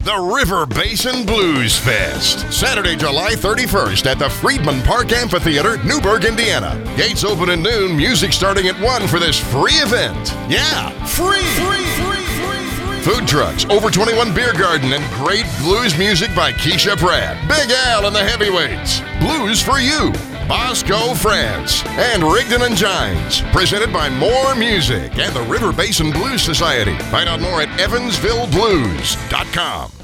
The River Basin Blues Fest, Saturday, July 31st at the Friedman Park Amphitheater, Newburgh, Indiana. Gates open at noon, music starting at 1 for this free event. Yeah, free! Food trucks, over 21 beer garden, and great blues music by Keisha Pratt, Big Al and the Heavyweights. Blues for You, Bosco France, and Rigdon and Gines. Presented by More Music and the River Basin Blues Society. Find out more at evansvilleblues.com.